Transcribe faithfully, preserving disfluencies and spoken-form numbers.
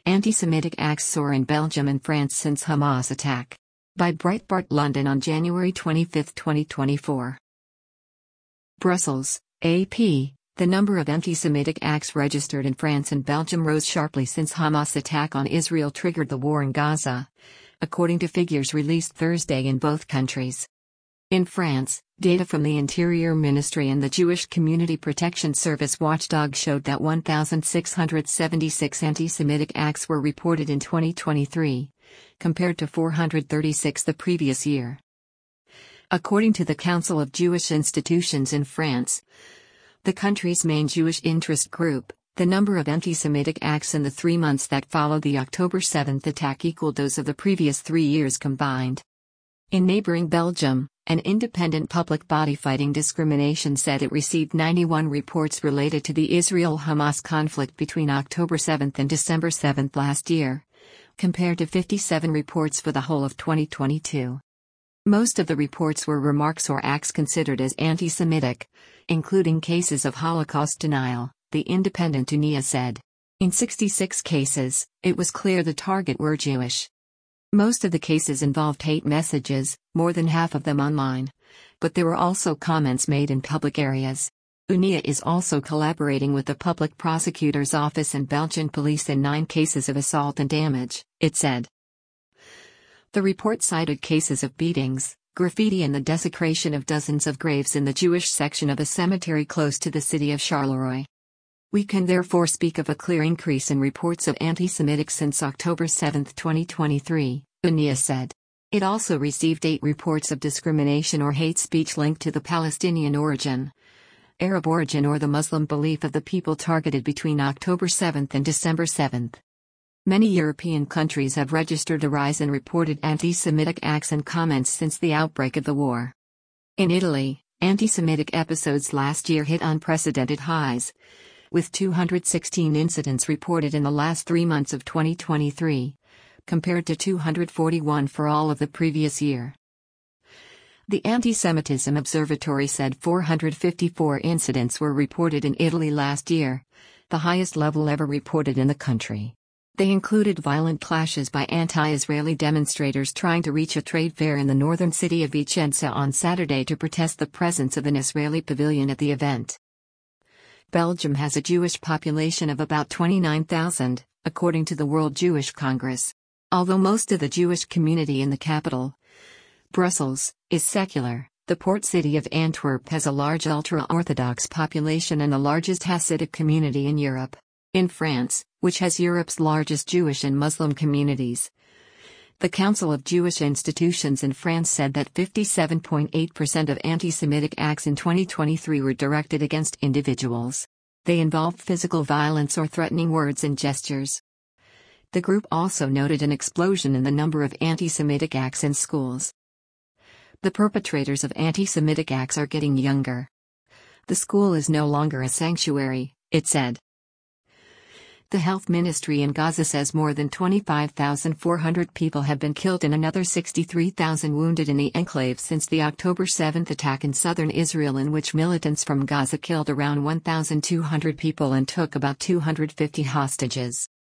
Anti-Semitic acts soar in Belgium and France since Hamas attack. By Breitbart London on January twenty-fifth, twenty twenty-four. Brussels, A P. The number of anti-Semitic acts registered in France and Belgium rose sharply since Hamas' attack on Israel triggered the war in Gaza, according to figures released Thursday in both countries. In France, data from the Interior Ministry and the Jewish Community Protection Service watchdog showed that one thousand six hundred seventy-six anti-Semitic acts were reported in twenty twenty-three, compared to four hundred thirty-six the previous year. According to the Council of Jewish Institutions in France, the country's main Jewish interest group, the number of anti-Semitic acts in the three months that followed the October seventh attack equaled those of the previous three years combined. In neighboring Belgium, an independent public body fighting discrimination said it received ninety-one reports related to the Israel-Hamas conflict between October seventh and December seventh last year, compared to fifty-seven reports for the whole of twenty twenty-two. Most of the reports were remarks or acts considered as anti-Semitic, including cases of Holocaust denial, the independent UNIA said. In sixty-six cases, it was clear the target were Jewish. Most of the cases involved hate messages, more than half of them online. But there were also comments made in public areas. UNIA is also collaborating with the Public Prosecutor's Office and Belgian police in nine cases of assault and damage, it said. The report cited cases of beatings, graffiti and the desecration of dozens of graves in the Jewish section of a cemetery close to the city of Charleroi. We can therefore speak of a clear increase in reports of anti-Semitic since October seventh, twenty twenty-three, UNIA said. It also received eight reports of discrimination or hate speech linked to the Palestinian origin, Arab origin or the Muslim belief of the people targeted between October seventh and December seventh. Many European countries have registered a rise in reported anti-Semitic acts and comments since the outbreak of the war. In Italy, anti-Semitic episodes last year hit unprecedented highs, with two hundred sixteen incidents reported in the last three months of twenty twenty-three, compared to two hundred forty-one for all of the previous year. The Anti-Semitism Observatory said four hundred fifty-four incidents were reported in Italy last year, the highest level ever reported in the country. They included violent clashes by anti-Israeli demonstrators trying to reach a trade fair in the northern city of Vicenza on Saturday to protest the presence of an Israeli pavilion at the event. Belgium has a Jewish population of about twenty-nine thousand, according to the World Jewish Congress. Although most of the Jewish community in the capital, Brussels, is secular, the port city of Antwerp has a large ultra-Orthodox population and the largest Hasidic community in Europe. In France, which has Europe's largest Jewish and Muslim communities, the Council of Jewish Institutions in France said that fifty-seven point eight percent of anti-Semitic acts in twenty twenty-three were directed against individuals. They involved physical violence or threatening words and gestures. The group also noted an explosion in the number of anti-Semitic acts in schools. The perpetrators of anti-Semitic acts are getting younger. The school is no longer a sanctuary, it said. The health ministry in Gaza says more than twenty-five thousand four hundred people have been killed and another sixty-three thousand wounded in the enclave since the October seventh attack in southern Israel, in which militants from Gaza killed around one thousand two hundred people and took about two hundred fifty hostages.